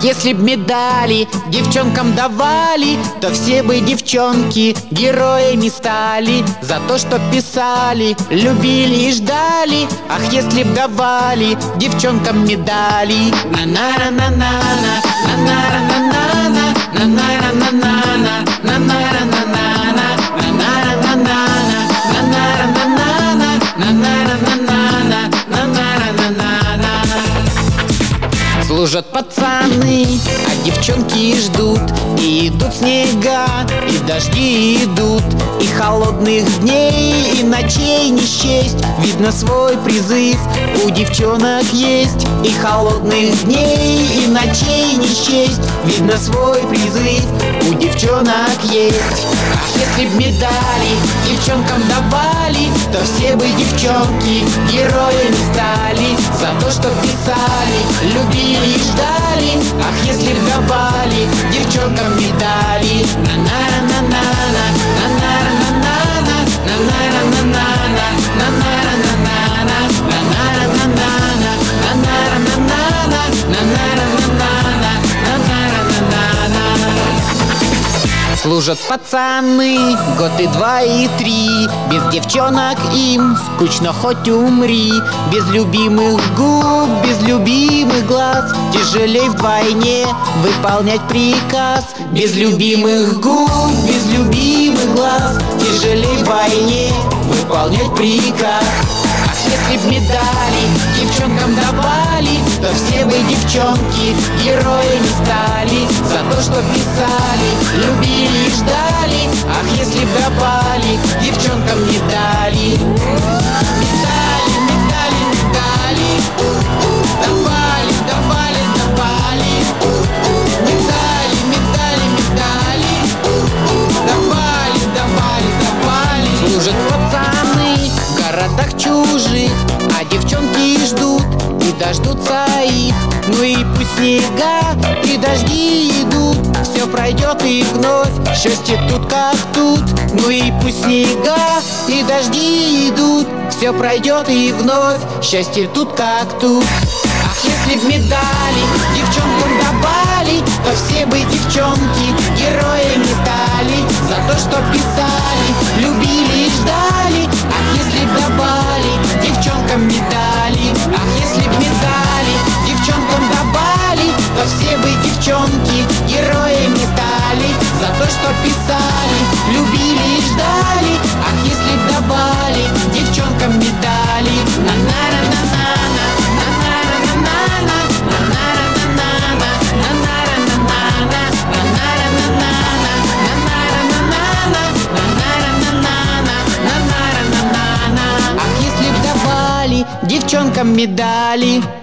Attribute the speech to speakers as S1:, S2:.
S1: если б медали девчонкам давали, то все бы девчонки героями стали. За то, что писали, любили и ждали. Ах, если б давали девчонкам медали. На-на-на-на-на, на-на-на-на-на, на-на-на-на-на, на-на-на-на-на, служат пацаны, а девчонки ждут. И идут снега, и дожди идут, и холодных дней, и ночей не счесть. Видно, свой призыв у девчонок есть. И холодных дней, и ночей не счесть. Видно, свой призыв у девчонок есть. Ах, если б медали девчонкам давали, то все бы девчонки героями стали. За то, что писали, любили и ждали. Ах, если б давали девчонкам медали. На-на-на-на-на, на-на-на-на-на, на-на-на-на-на, на-на-на-на-на, на-на-на-на-на, на-на-на-на-на, на-на-на-на-на, на-на-на-на-на. Служат пацаны год и два и три. Без девчонок им скучно, хоть умри. Без любимых губ, без любимых глаз тяжелей вдвойне выполнять приказ. Без любимых губ, без любимых глаз тяжелей вдвойне выполнять приказ. Ах, если б медали девчонкам давали, то все бы девчонки героями стали. За то, что писали, любили и ждали. Ах, если б давали девчонкам медали. Медали, медали, медали, давали, давали, давали. Медали, медали, медали, давали, давали, давали. Служат пацаны в городах чужих, а девчонки ждут и дождутся их. Ну и пусть снега и дожди идут, все пройдет и вновь счастье тут как тут. Ну и пусть снега и дожди идут, все пройдет и вновь счастье тут как тут. Ах, если б медали девчонкам давали, то все бы девчонки героями стали. За то, что писали, любили и ждали. Ах, если б давали девчонкам медали. Ах, если б медали девчонкам давали, то все бы девчонки героями стали. За то, что писали, любили и ждали. Ах, если б давали девчонкам медали. На-на-на-на-на, на-на-на-на-на, на-на-на-на-на, на-на-на-на-на, на-на-на-на-на, на-на-на-на-на, на-на-на-на-на. Ах, если б давали девчонкам медали.